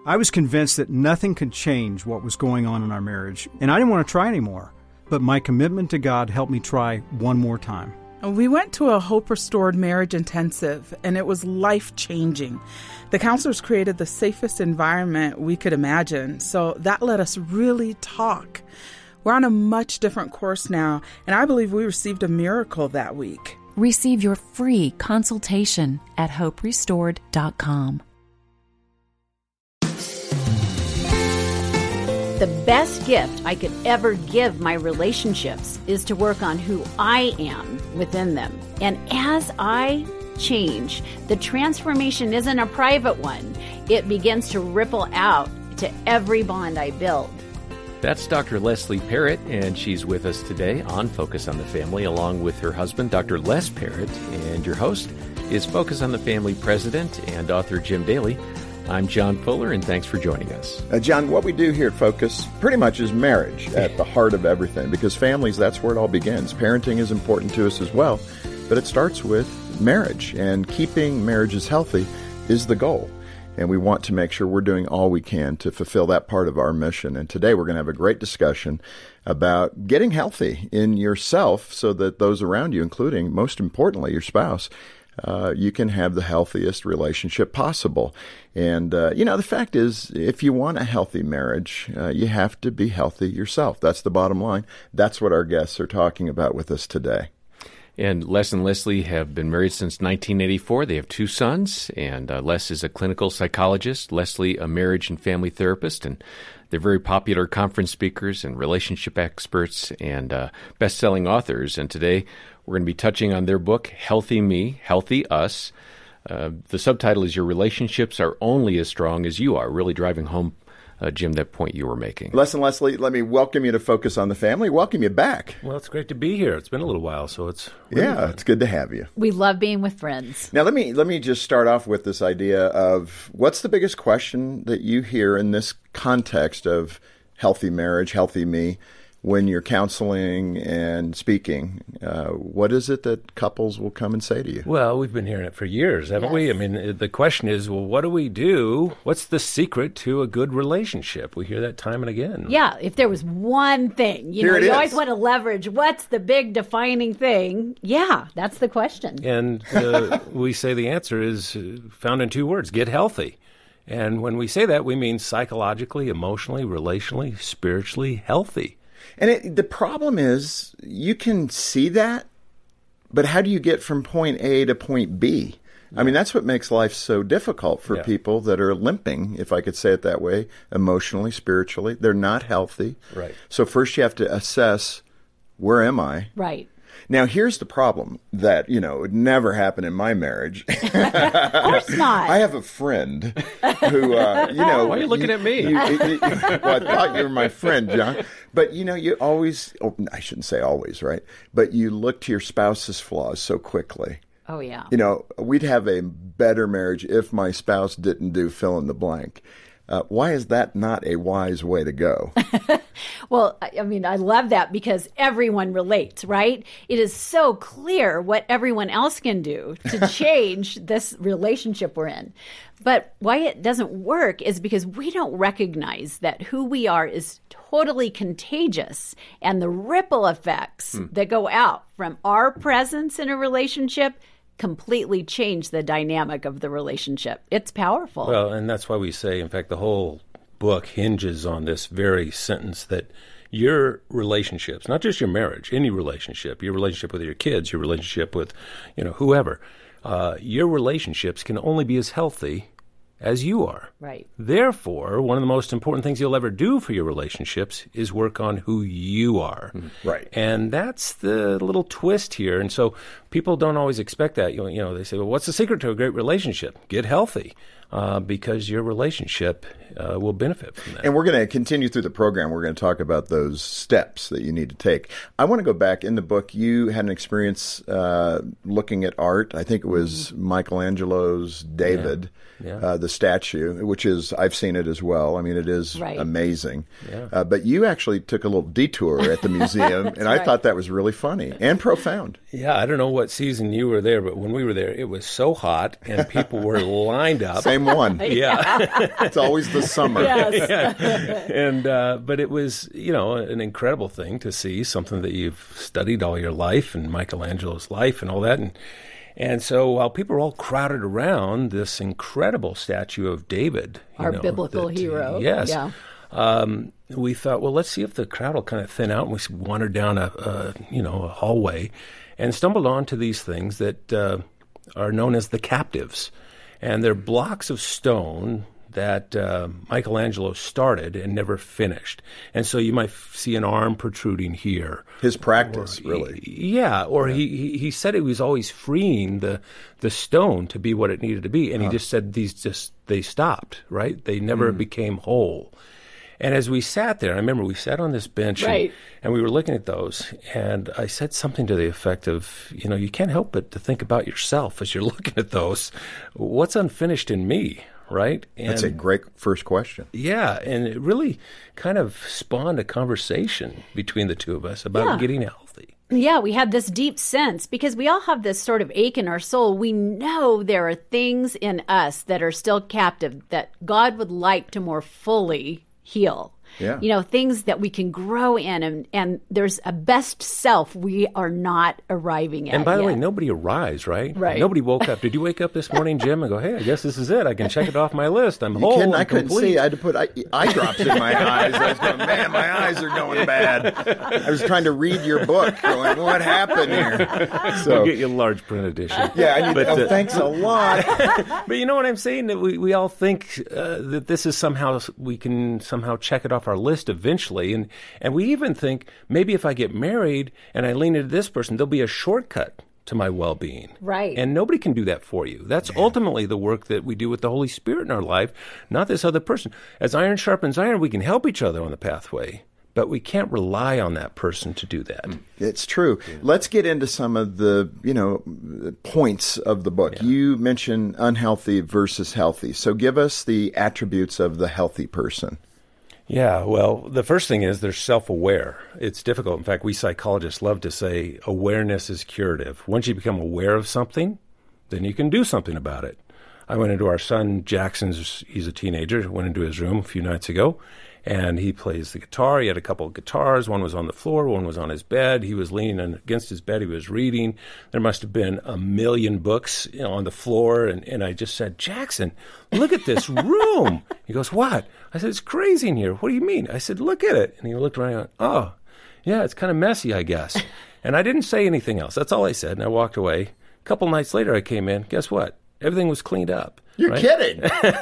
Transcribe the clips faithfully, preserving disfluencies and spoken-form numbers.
I was convinced that nothing could change what was going on in our marriage, and I didn't want to try anymore. But my commitment to God helped me try one more time. We went to a Hope Restored Marriage Intensive, and it was life-changing. The counselors created the safest environment we could imagine, so that let us really talk. We're on a much different course now, and I believe we received a miracle that week. Receive your free consultation at hope restored dot com. The best gift I could ever give my relationships is to work on who I am within them. And as I change, the transformation isn't a private one. It begins to ripple out to every bond I build. That's Doctor Leslie Parrott, and she's with us today on Focus on the Family, along with her husband, Doctor Les Parrott, and your host is Focus on the Family president and author Jim Daly. I'm John Fuller, and thanks for joining us. Uh, John, what we do here at Focus pretty much is marriage at the heart of everything, because families, that's where it all begins. Parenting is important to us as well, but it starts with marriage, and keeping marriages healthy is the goal. And we want to make sure we're doing all we can to fulfill that part of our mission. And today we're going to have a great discussion about getting healthy in yourself so that those around you, including, most importantly, your spouse, Uh, you can have the healthiest relationship possible. And, uh, you know, the fact is, if you want a healthy marriage, uh, you have to be healthy yourself. That's the bottom line. That's what our guests are talking about with us today. And Les and Leslie have been married since nineteen eighty-four. They have two sons, and uh, Les is a clinical psychologist, Leslie a marriage and family therapist, and they're very popular conference speakers and relationship experts and uh, best-selling authors. And today we're going to be touching on their book, Healthy Me, Healthy Us. Uh, the subtitle is Your Relationships Are Only as Strong as You Are, really driving home, uh, Jim, that point you were making. Les and Leslie, let me welcome you to Focus on the Family. Welcome you back. Well, it's great to be here. It's been a little while, so it's really Yeah, fun. It's good to have you. We love being with friends. Now, let me let me just start off with this idea of what's the biggest question that you hear in this context of healthy marriage, healthy me, when you're counseling and speaking. Uh, what is it that couples will come and say to you? Well, we've been hearing it for years, haven't Yes. we? I mean, the question is, well, what do we do? What's the secret to a good relationship? We hear that time and again. Yeah, if there was one thing, you Here know, it you is. always want to leverage what's the big defining thing. Yeah, that's the question. And uh, we say the answer is uh, found in two words, get healthy. And when we say that, we mean psychologically, emotionally, relationally, spiritually healthy. And it, the problem is, you can see that, but how do you get from point A to point B? I mean, that's what makes life so difficult for Yeah. people that are limping, if I could say it that way, emotionally, spiritually. They're not healthy. Right. So first you have to assess, where am I? Right. Now, here's the problem that, you know, would never happen in my marriage. Of course not. I have a friend who, uh, you know. Why are you looking at me? you- you- you- well, I thought you were my friend, John. But, you know, you always, oh, I shouldn't say always, right? But you look to your spouse's flaws so quickly. Oh, yeah. You know, we'd have a better marriage if my spouse didn't do fill in the blank. Uh, why is that not a wise way to go? Well, I I mean, I love that because everyone relates, right? It is so clear what everyone else can do to change this relationship we're in. But why it doesn't work is because we don't recognize that who we are is totally contagious, and the ripple effects Hmm. that go out from our presence in a relationship completely change the dynamic of the relationship. It's powerful. Well, and that's why we say, in fact, the whole book hinges on this very sentence that your relationships, not just your marriage, any relationship, your relationship with your kids, your relationship with, you know, whoever, uh, your relationships can only be as healthy as you are. Right. Therefore, one of the most important things you'll ever do for your relationships is work on who you are. Right. And that's the little twist here. And so people don't always expect that. You know, you know they say, well, what's the secret to a great relationship? Get healthy, uh, because your relationship uh, will benefit from that. And we're going to continue through the program. We're going to talk about those steps that you need to take. I want to go back in the book. You had an experience uh, looking at art. I think it was Michelangelo's David, Yeah. Uh, the statue, which is, I've seen it as well. I mean, it is Right. amazing. Yeah. Uh, but you actually took a little detour at the museum, and I right. thought that was really funny and profound. Yeah, I don't know what season you were there, but when we were there, it was so hot and people were lined up. Same same one. Yeah. It's always the summer. Yes. Yeah. And uh, but it was, you know, an incredible thing to see, something that you've studied all your life, and Michelangelo's life and all that. And and so while people are all crowded around this incredible statue of David, you Our know, biblical that, hero. yes, Yeah. um, we thought, well, let's see if the crowd will kind of thin out. And we wandered down a, a you know a hallway, and stumbled onto these things that uh, are known as the captives, and they're blocks of stone that uh, Michelangelo started and never finished. And so you might f- see an arm protruding here. His practice, Or- really. Yeah, or He, he he said he was always freeing the the stone to be what it needed to be, and he just said these just they stopped, right? They never became whole. And as we sat there, I remember we sat on this bench, Right. and, and we were looking at those, and I said something to the effect of, you know, you can't help but to think about yourself as you're looking at those. What's unfinished in me, right? And That's a great first question. yeah, and it really kind of spawned a conversation between the two of us about Yeah. getting healthy. Yeah, we had this deep sense because we all have this sort of ache in our soul. We know there are things in us that are still captive that God would like to more fully heal. Yeah. You know, things that we can grow in, and, and there's a best self we are not arriving at. And by the yet. way, nobody arrives, right? Right. Nobody woke up. Did you wake up this morning, Jim, and go, hey, I guess this is it. I can check it off my list. I'm You whole. kidding? I'm I couldn't complete. see. I had to put eye, eye drops in my eyes. I was going, man, my eyes are going bad. I was trying to read your book, going, what happened here? We'll So, get you a large print edition. yeah, I need, But, oh, uh, thanks a lot. But you know what I'm saying? That we, we all think uh, that this is somehow, we can somehow check it off our list eventually. And, and we even think, maybe if I get married and I lean into this person, there'll be a shortcut to my well-being. Right. And nobody can do that for you. That's ultimately the work that we do with the Holy Spirit in our life, not this other person. As iron sharpens iron, we can help each other on the pathway, but we can't rely on that person to do that. It's true. Let's get into some of the, you know, points of the book. You mentioned unhealthy versus healthy. So give us the attributes of the healthy person. Yeah, well, the first thing is they're self-aware. It's difficult. In fact, we psychologists love to say awareness is curative. Once you become aware of something, then you can do something about it. I went into our son Jackson's, he's a teenager, went into his room a few nights ago, and he plays the guitar. He had a couple of guitars. One was on the floor, one was on his bed. He was leaning against his bed. He was reading. There must have been a million books, you know, on the floor, and, and I just said, Jackson, look at this room. He goes, what? I said, it's crazy in here. What do you mean? I said, look at it. And he looked around and went, oh, yeah, it's kind of messy, I guess. And I didn't say anything else. That's all I said, and I walked away. A couple nights later, I came in. Guess what? Everything was cleaned up. You're right? kidding.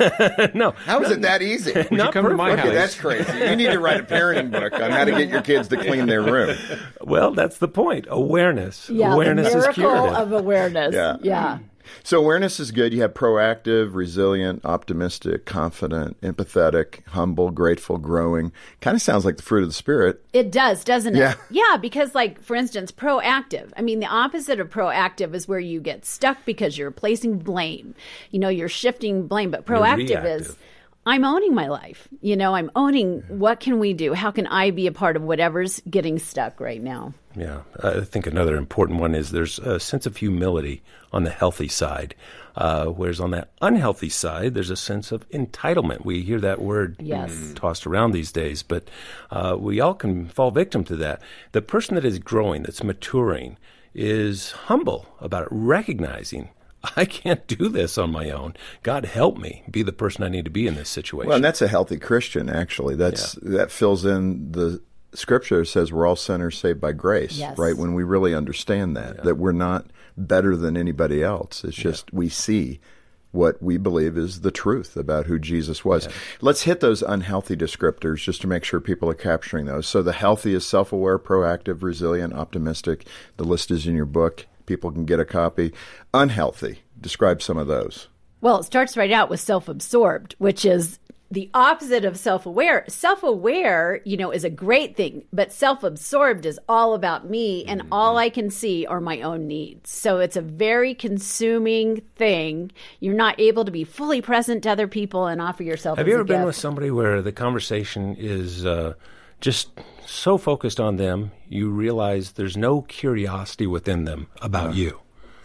No. How is it that easy? Not come to my perfect. house? Okay, that's crazy. You need to write a parenting book on how to get your kids to clean their room. Well, that's the point. Awareness. yeah, Awareness the is miracle curative. of awareness. Yeah. yeah. So awareness is good. You have proactive, resilient, optimistic, confident, empathetic, humble, grateful, growing. Kind of sounds like the fruit of the Spirit. It does, doesn't it? Yeah. Yeah, because, like, for instance, proactive. I mean, the opposite of proactive is where you get stuck because you're placing blame. You know, you're shifting blame. But proactive is, reactive. I'm owning my life. You know, I'm owning what can we do? How can I be a part of whatever's getting stuck right now? Yeah, I think another important one is there's a sense of humility on the healthy side, uh, whereas on that unhealthy side, there's a sense of entitlement. We hear that word Yes. tossed around these days, but uh, we all can fall victim to that. The person that is growing, that's maturing, is humble about it, recognizing, I can't do this on my own. God help me be the person I need to be in this situation. Well, and that's a healthy Christian, actually. That's that fills in the Scripture says we're all sinners saved by grace, Yes. right? When we really understand that, that we're not better than anybody else. It's just we see what we believe is the truth about who Jesus was. Let's hit those unhealthy descriptors just to make sure people are capturing those. So the healthy is self-aware, proactive, resilient, optimistic. The list is in your book. People can get a copy. Unhealthy, describe some of those. Well, it starts right out with self-absorbed, which is the opposite of self-aware. Self-aware, you know, is a great thing, but self-absorbed is all about me, and all I can see are my own needs. So it's a very consuming thing. You're not able to be fully present to other people and offer yourself Have as you a ever been gift. with somebody where the conversation is uh, just so focused on them, you realize there's no curiosity within them about you?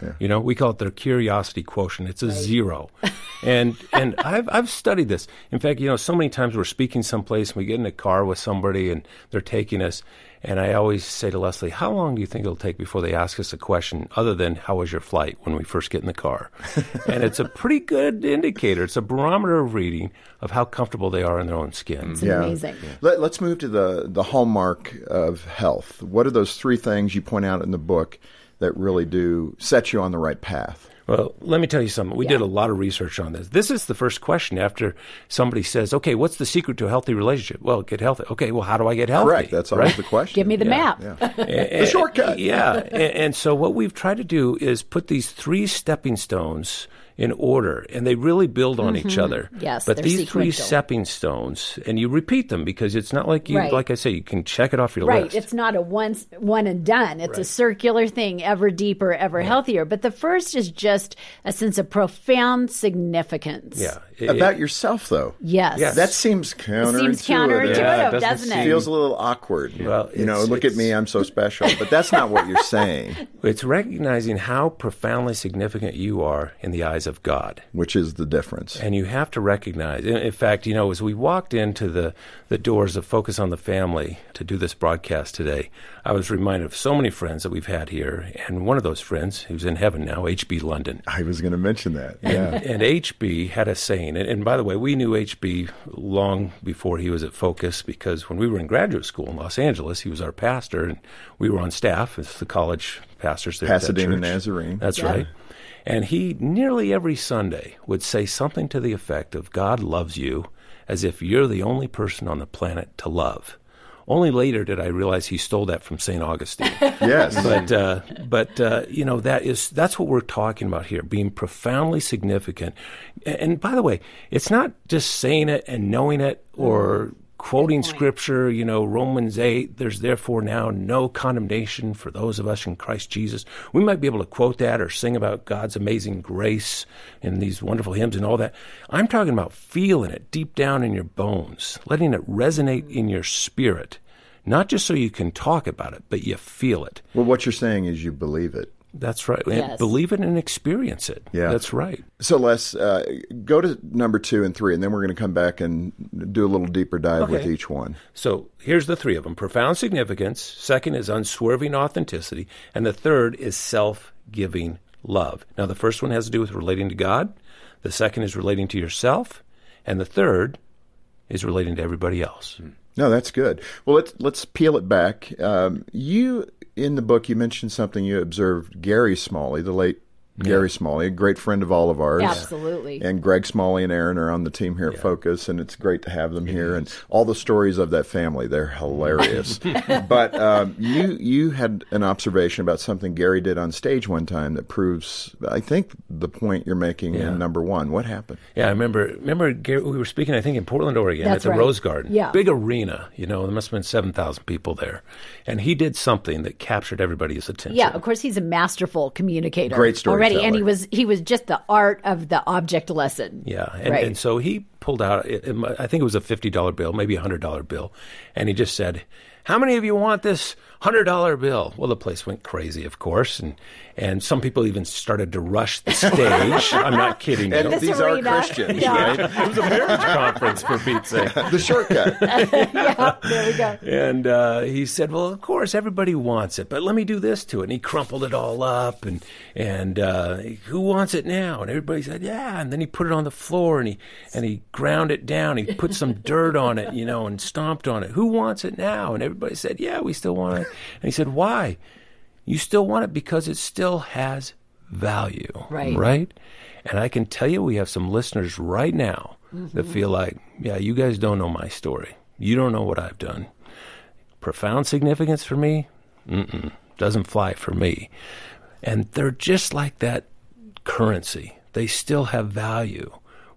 Yeah. You know, we call it their curiosity quotient. It's a right. zero. and and I've I've studied this. In fact, you know, so many times we're speaking someplace and we get in a car with somebody and they're taking us, and I always say to Leslie, how long do you think it'll take before they ask us a question other than how was your flight when we first get in the car? And it's a pretty good indicator. It's a barometer of reading of how comfortable they are in their own skin. It's yeah. amazing. Yeah. Let, let's move to the, the hallmark of health. What are those three things you point out in the book that really do set you on the right path? Well, let me tell you something. We yeah. did a lot of research on this. This is the first question after somebody says, okay, what's the secret to a healthy relationship? Well, get healthy. Okay, well, how do I get healthy? Correct. That's always right? the question. Give me the yeah. map. Yeah. the shortcut. Yeah. and, and so what we've tried to do is put these three stepping stones in order, and they really build on mm-hmm. each other. Yes, but they're these three sequential. stepping stones, and you repeat them because it's not like you, Right. like I say, you can check it off your Right. list. It's not a once one and done. It's Right. a circular thing, ever deeper, ever healthier. But the first is just a sense of profound significance. Yeah. It- About it- yourself, though. Yes. Yes. That seems counterintuitive. seems counterintuitive, Yeah, it doesn't doesn't it? seem- Feels a little awkward. Well, you know, it's- look at it's- me, I'm so special. But that's not what you're saying, It's recognizing how profoundly significant you are in the eyes of God. which is the difference. And you have to recognize, in, in fact, you know, as we walked into the, the doors of Focus on the Family to do this broadcast today, I was reminded of so many friends that we've had here. And one of those friends, who's in heaven now, H B London. I was going to mention that. Yeah. And H B had a saying, and, and by the way, we knew H B long before he was at Focus, because when we were in graduate school in Los Angeles, he was our pastor, and we were on staff as the college pastors there at that Pasadena church. Nazarene. That's Yeah. right. And he nearly every Sunday would say something to the effect of, God loves you as if you're the only person on the planet to love. Only later did I realize he stole that from Saint Augustine. Yes. But uh, but uh, you know, that is that's what we're talking about here, being profoundly significant. And, and by the way, it's not just saying it and knowing it or quoting scripture, you know, Romans eight, there's therefore now no condemnation for those of us in Christ Jesus. We might be able to quote that or sing about God's amazing grace in these wonderful hymns and all that. I'm talking about feeling it deep down in your bones, letting it resonate in your spirit, not just so you can talk about it, but you feel it. Well, what you're saying is you believe it. That's right. And Yes. believe it and experience it. Yeah. That's right. So, Les, uh, go to number two and three, and then we're going to come back and do a little deeper dive with Okay. each one. So here's the three of them. Profound significance. Second is unswerving authenticity. And the third is self-giving love. Now, the first one has to do with relating to God. The second is relating to yourself. And the third is relating to everybody else. No, that's good. Well, let's let's peel it back. Um, you, in the book, you mentioned something you observed Gary Smalley, the late Gary Smalley, a great friend of all of ours. Absolutely. And Greg Smalley and Aaron are on the team here at Focus, and it's great to have them here. And all the stories of that family, they're hilarious. But um, you you had an observation about something Gary did on stage one time that proves, I think, the point you're making Yeah. in number one. What happened? Yeah, I remember, remember Gary, we were speaking, I think, in Portland, Oregon, That's at the right. Rose Garden. Yeah. Big arena, you know, there must have been seven thousand people there. And he did something that captured everybody's attention. Yeah, of course, he's a masterful communicator. Great storyteller. already, and he was he was just the art of the object lesson. Yeah, and, Right. and so he pulled out, it, it, I think it was a fifty dollar bill, maybe a one hundred dollar bill, and he just said, how many of you want this one hundred dollar bill? Well, the place went crazy, of course, and and some people even started to rush the stage. I'm not kidding And you. This these arena. are Christians, Yeah. right? It was a marriage conference, for Pete's sake. The shortcut. Yeah, there we go. And uh, he said, well, of course, everybody wants it, but let me do this to it. And he crumpled it all up, and and uh, who wants it now? And everybody said, yeah. And then he put it on the floor, and he and he ground it down. He put some dirt on it, you know, and stomped on it. Who wants it now? And everybody said, yeah, we still want it. And he said, why? You still want it because it still has value. Right. Right? And I can tell you we have some listeners right now that feel like, yeah, you guys don't know my story. You don't know what I've done. Profound significance for me? Mm-mm. Doesn't fly for me. And they're just like that currency. They still have value.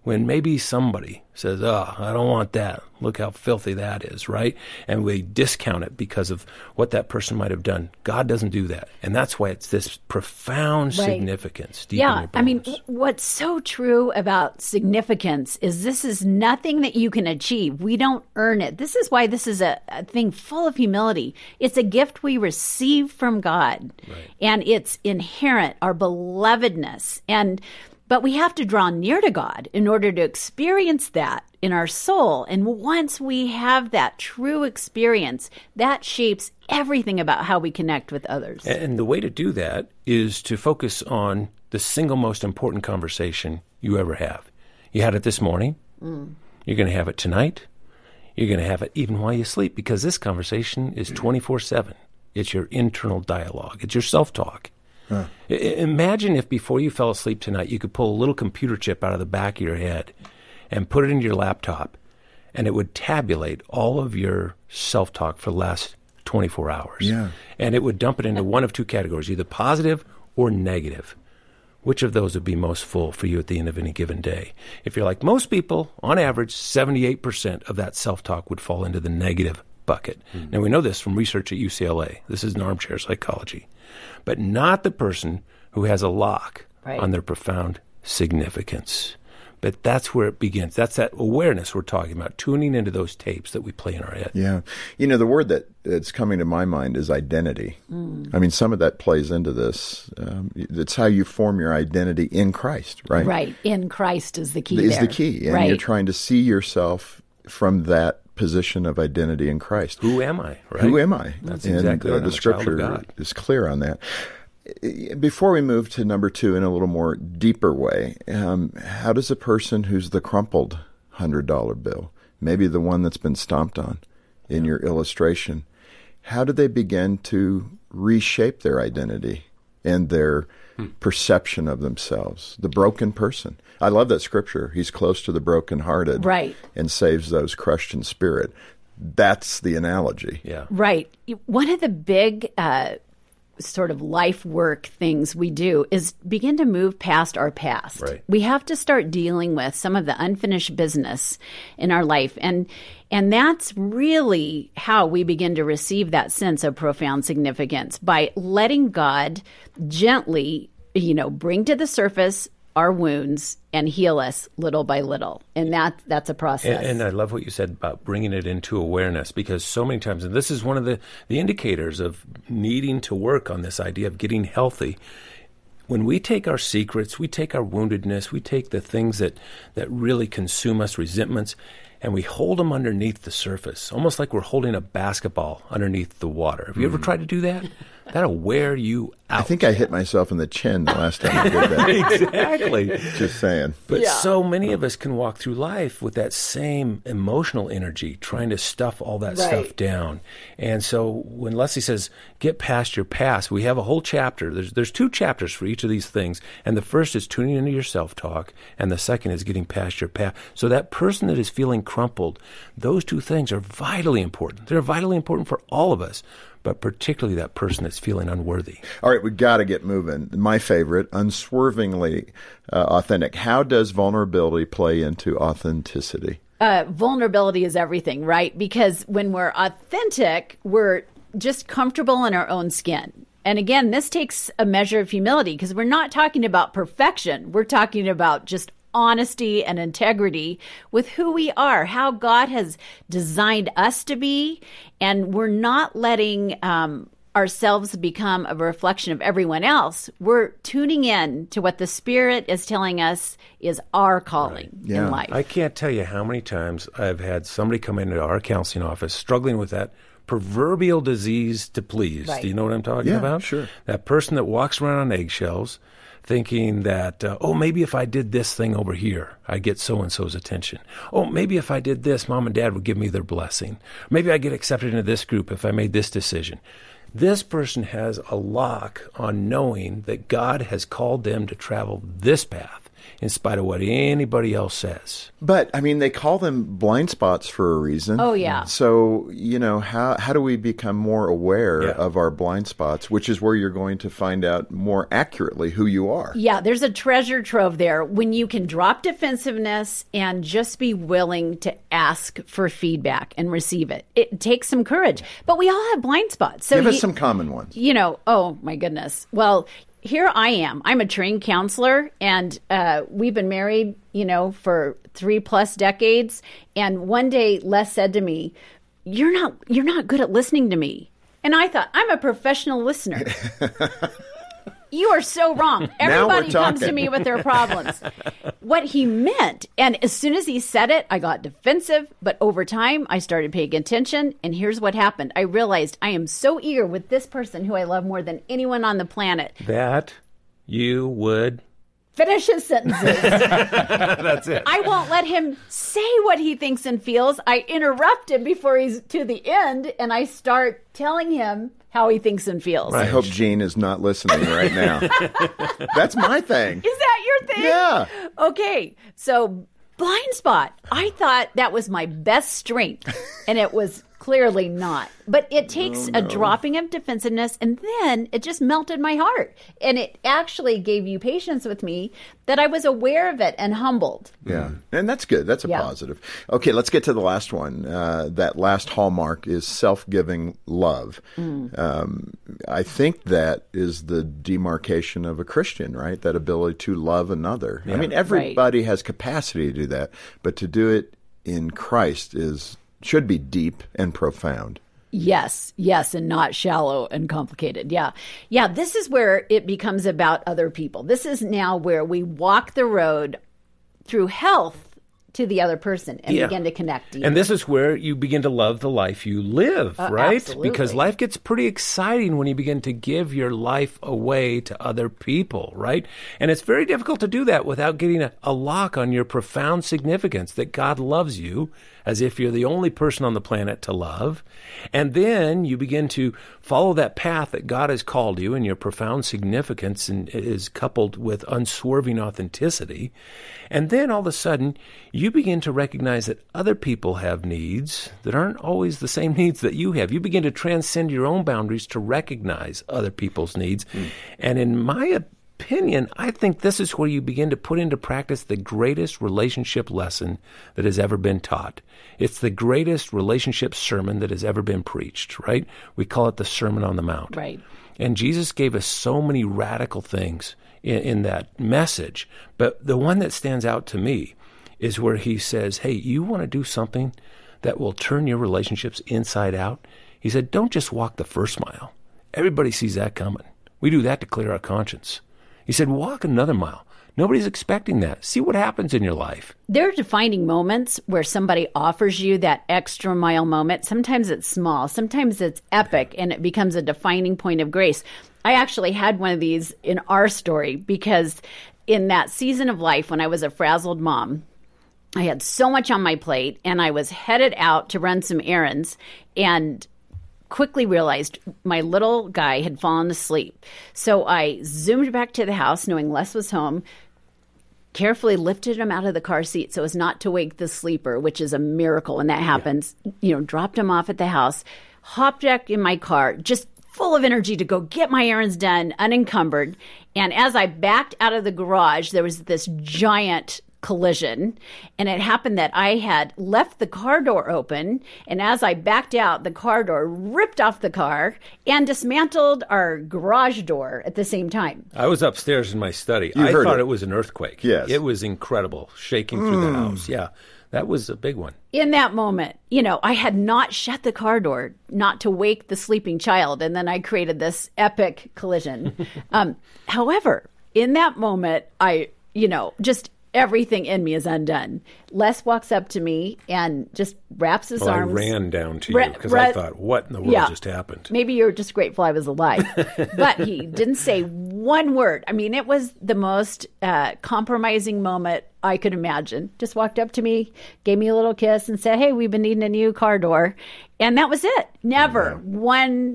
when maybe somebody says, oh, I don't want that. Look how filthy that is, right? And we discount it because of what that person might have done. God doesn't do that. And that's why it's this profound Right. significance deep in Yeah, your I mean, bones. what's so true about significance is this is nothing that you can achieve. We don't earn it. This is why this is a, a thing full of humility. It's a gift we receive from God, and it's inherent, our belovedness. And but we have to draw near to God in order to experience that in our soul. And once we have that true experience, that shapes everything about how we connect with others. And the way to do that is to focus on the single most important conversation you ever have. You had it this morning. Mm. You're going to have it tonight. You're going to have it even while you sleep, because this conversation is twenty-four seven. It's your internal dialogue. It's your self-talk. Huh. I- imagine if before you fell asleep tonight, you could pull a little computer chip out of the back of your head and put it into your laptop, and it would tabulate all of your self-talk for the last twenty-four hours. Yeah. And it would dump it into one of two categories, either positive or negative. Which of those would be most full for you at the end of any given day? If you're like most people, on average, seventy-eight percent of that self-talk would fall into the negative bucket. Mm. Now, we know this from research at U C L A. This is an armchair psychology. But not the person who has a lock Right. on their profound significance. But that's where it begins. That's that awareness we're talking about, tuning into those tapes that we play in our head. Yeah. You know, the word that that's coming to my mind is identity. Mm. I mean, some of that plays into this. Um, it's how you form your identity in Christ, right? Right. In Christ is the key Is there. the key. And right. you're trying to see yourself from that position of identity in Christ. Who am I, right? Who am I? That's and, exactly uh, right. the I'm a child of Scripture God. is clear on that. Before we move to number two in a little more deeper way, um, how does a person who's the crumpled one hundred dollar bill, maybe the one that's been stomped on in your illustration, how do they begin to reshape their identity and their hmm. perception of themselves? The broken person. I love that scripture. He's close to the brokenhearted, right, and saves those crushed in spirit. That's the analogy. Yeah. Right. One of the big uh, sort of life work things we do is begin to move past our past. Right. We have to start dealing with some of the unfinished business in our life. And and that's really how we begin to receive that sense of profound significance, by letting God gently, you know, bring to the surface our wounds and heal us little by little. And that that's a process. And, and I love what you said about bringing it into awareness, because so many times, and this is one of the, the indicators of needing to work on this idea of getting healthy. When we take our secrets, we take our woundedness, we take the things that, that really consume us, resentments, and we hold them underneath the surface, almost like we're holding a basketball underneath the water. Have you ever tried to do that? That'll wear you out. I think I hit myself in the chin the last time I did that. Exactly. Just saying. But Yeah. so many of us can walk through life with that same emotional energy, trying to stuff all that Right. stuff down. And so when Leslie says, get past your past, we have a whole chapter. There's there's two chapters for each of these things. And the first is tuning into your self-talk, and the second is getting past your past. So that person that is feeling crumpled, those two things are vitally important. They're vitally important for all of us, but particularly that person that's feeling unworthy. All right, we've got to get moving. My favorite, unswervingly uh, authentic. How does vulnerability play into authenticity? Uh, vulnerability is everything, right? Because when we're authentic, we're just comfortable in our own skin. And again, this takes a measure of humility, because we're not talking about perfection. We're talking about just honesty and integrity with who we are, how God has designed us to be. And we're not letting um, ourselves become a reflection of everyone else. We're tuning in to what the Spirit is telling us is our calling Right. Yeah. in life. I can't tell you how many times I've had somebody come into our counseling office struggling with that proverbial disease to please. Right. Do you know what I'm talking Yeah, about? sure. That person that walks around on eggshells, thinking that, uh, oh, maybe if I did this thing over here, I'd get so-and-so's attention. Oh, maybe if I did this, mom and dad would give me their blessing. Maybe I'd get accepted into this group if I made this decision. This person has a lock on knowing that God has called them to travel this path. in spite of what anybody else says. But, I mean, they call them blind spots for a reason. Oh, yeah. So, you know, how how do we become more aware Yeah. of our blind spots, which is where you're going to find out more accurately who you are? Yeah, there's a treasure trove there when you can drop defensiveness and just be willing to ask for feedback and receive it. It takes some courage, but we all have blind spots. So Give us you- some common ones. You know, oh my goodness. Well, here I am. I'm a trained counselor, and uh, we've been married, you know, for three plus decades. And one day, Les said to me, "You're not, you're not good at listening to me." And I thought, I'm a professional listener. You are so wrong. Everybody comes to talking. me with their problems. What he meant, and as soon as he said it, I got defensive. But over time, I started paying attention. And here's what happened. I realized I am so eager with this person who I love more than anyone on the planet. That you would... Finish his sentences. That's it. I won't let him say what he thinks and feels. I interrupt him before he's to the end, and I start telling him how he thinks and feels. I hope Gene is not listening right now. That's my thing. Is that your thing? Yeah. Okay, so blind spot. I thought that was my best strength, and it was clearly not. But it takes Oh, no. a dropping of defensiveness, and then it just melted my heart. And it actually gave you patience with me that I was aware of it and humbled. Yeah, and that's good. That's a Yeah. positive. Okay, let's get to the last one. Uh, that last hallmark is self-giving love. Mm. Um, I think that is the demarcation of a Christian, right? That ability to love another. I mean, everybody has capacity to do that, but to do it in Christ is should be deep and profound. Yes, yes, and not shallow and complicated. Yeah. Yeah, this is where it becomes about other people. This is now where we walk the road through health to the other person and Yeah. begin to connect deeper. And this is where you begin to love the life you live, Uh, right? absolutely. Because life gets pretty exciting when you begin to give your life away to other people, right? And it's very difficult to do that without getting a, a lock on your profound significance that God loves you as if you're the only person on the planet to love. And then you begin to follow that path that God has called you, and your profound significance and is coupled with unswerving authenticity. And then all of a sudden, you begin to recognize that other people have needs that aren't always the same needs that you have. You begin to transcend your own boundaries to recognize other people's needs. Mm. And in my opinion, I think this is where you begin to put into practice the greatest relationship lesson that has ever been taught. It's the greatest relationship sermon that has ever been preached, right? We call it the Sermon on the Mount. Right. And Jesus gave us so many radical things in, in that message. But the one that stands out to me is where he says, hey, you want to do something that will turn your relationships inside out? He said, don't just walk the first mile. Everybody sees that coming. We do that to clear our conscience. He said, walk another mile. Nobody's expecting that. See what happens in your life. There are defining moments where somebody offers you that extra mile moment. Sometimes it's small, sometimes it's epic, and it becomes a defining point of grace. I actually had one of these in our story because in that season of life when I was a frazzled mom, I had so much on my plate and I was headed out to run some errands and quickly realized my little guy had fallen asleep. So I zoomed back to the house knowing Les was home, carefully lifted him out of the car seat so as not to wake the sleeper, which is a miracle when that happens, yeah. you know, dropped him off at the house, hopped back in my car, just full of energy to go get my errands done, unencumbered. And as I backed out of the garage, there was this giant collision, and it happened that I had left the car door open, and as I backed out, the car door ripped off the car and dismantled our garage door at the same time. I was upstairs in my study. You I heard thought it. it was an earthquake. Yes. It was incredible, shaking through Mm. the house. Yeah, that was a big one. In that moment, you know, I had not shut the car door, not to wake the sleeping child, and then I created this epic collision. um, however, in that moment, I, you know, just everything in me is undone. Les walks up to me and just wraps his Well, arms. I ran down to Ra- you because ra- I thought, what in the world Yeah. just happened? Maybe you're just grateful I was alive. But he didn't say one word. I mean, it was the most uh, compromising moment I could imagine. Just walked up to me, gave me a little kiss and said, hey, we've been needing a new car door. And that was it. Never one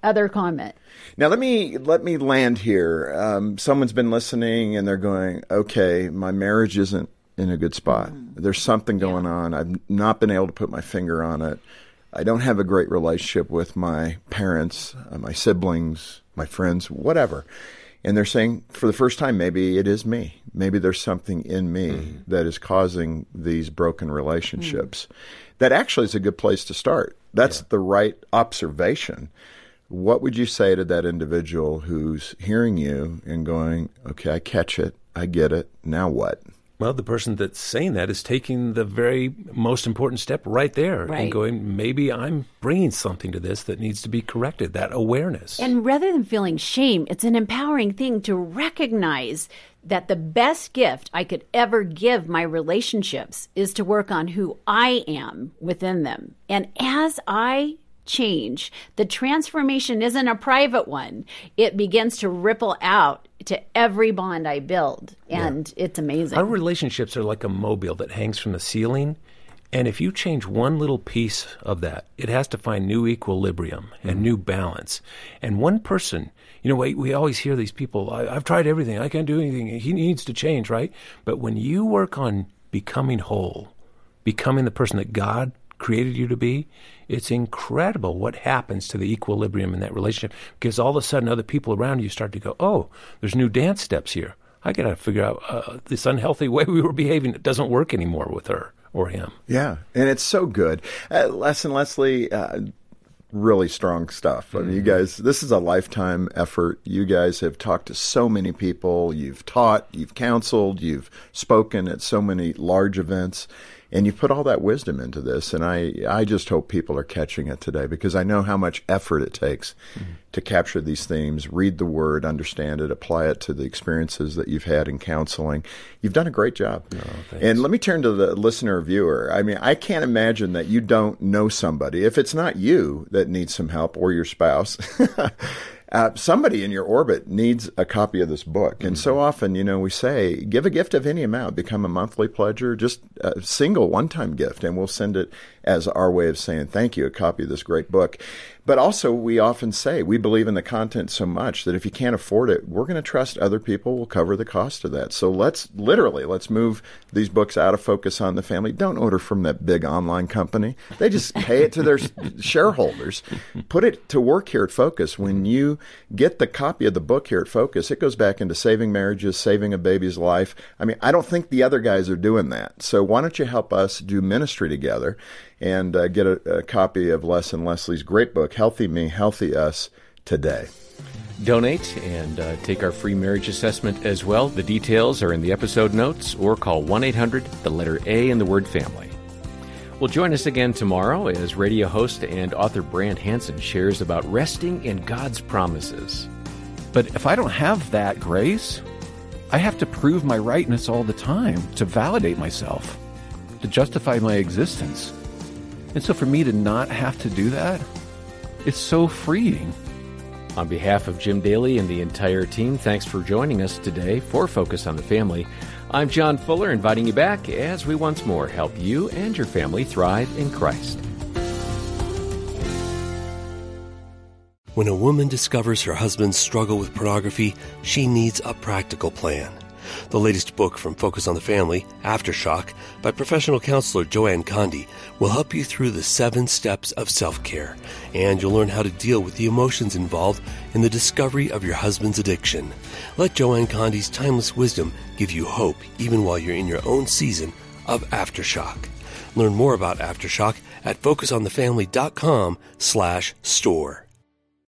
other comment. Now let me let me land here. Um, someone's been listening and they're going, okay, my marriage isn't in a good spot. Mm-hmm. There's something going yeah. on. I've not been able to put my finger on it. I don't have a great relationship with my parents, uh, my siblings, my friends, whatever. And they're saying, for the first time, maybe it is me. Maybe there's something in me mm-hmm. that is causing these broken relationships. Mm-hmm. That actually is a good place to start. That's yeah. the right observation. What would you say to that individual who's hearing you and going, okay, I catch it, I get it, now what? Well, the person that's saying that is taking the very most important step right there right. and going, maybe I'm bringing something to this that needs to be corrected, that awareness. And rather than feeling shame, it's an empowering thing to recognize that the best gift I could ever give my relationships is to work on who I am within them. And as I change, the transformation isn't a private one. It begins to ripple out to every bond I build. And yeah. it's amazing. Our relationships are like a mobile that hangs from the ceiling. And if you change one little piece of that, it has to find new equilibrium and mm-hmm. new balance. And one person, you know, we, we always hear these people, I, I've tried everything, I can't do anything, he needs to change, right? But when you work on becoming whole, becoming the person that God created you to be, it's incredible what happens to the equilibrium in that relationship, because all of a sudden other people around you start to go, oh, there's new dance steps here. I got to figure out uh, this unhealthy way we were behaving. It doesn't work anymore with her or him. Yeah, and it's so good. Uh, Les and Leslie, uh, really strong stuff. I mean, you guys, this is a lifetime effort. You guys have talked to so many people. You've taught, you've counseled, you've spoken at so many large events. And you put all that wisdom into this, and I, I just hope people are catching it today, because I know how much effort it takes mm-hmm. to capture these themes, read the Word, understand it, apply it to the experiences that you've had in counseling. You've done a great job. Oh, and let me turn to the listener or viewer. I mean, I can't imagine that you don't know somebody. If it's not you that needs some help or your spouse, Uh, somebody in your orbit needs a copy of this book. And mm-hmm. so often, you know, we say, give a gift of any amount, become a monthly pledger, just a single one-time gift, and we'll send it as our way of saying thank you, a copy of this great book. But also, we often say we believe in the content so much that if you can't afford it, we're going to trust other people will cover the cost of that. So let's literally, let's move these books out of Focus on the Family. Don't order from that big online company. They just pay it to their shareholders. Put it to work here at Focus. When you get the copy of the book here at Focus, it goes back into saving marriages, saving a baby's life. I mean, I don't think the other guys are doing that. So why don't you help us do ministry together and uh, get a, a copy of Les and Leslie's great book, Healthy Me, Healthy Us, today. Donate and uh, take our free marriage assessment as well. The details are in the episode notes, or call one eight hundred, the letter A in the word family. Well, join us again tomorrow as radio host and author Brant Hansen shares about resting in God's promises. But if I don't have that grace, I have to prove my rightness all the time to validate myself, to justify my existence. And so for me to not have to do that, it's so freeing. On behalf of Jim Daly and the entire team, thanks for joining us today for Focus on the Family. I'm John Fuller, inviting you back as we once more help you and your family thrive in Christ. When a woman discovers her husband's struggle with pornography, she needs a practical plan. The latest book from Focus on the Family, Aftershock, by professional counselor Joanne Condi, will help you through the seven steps of self-care, and you'll learn how to deal with the emotions involved in the discovery of your husband's addiction. Let Joanne Condi's timeless wisdom give you hope even while you're in your own season of Aftershock. Learn more about Aftershock at focus on the family dot com slash store.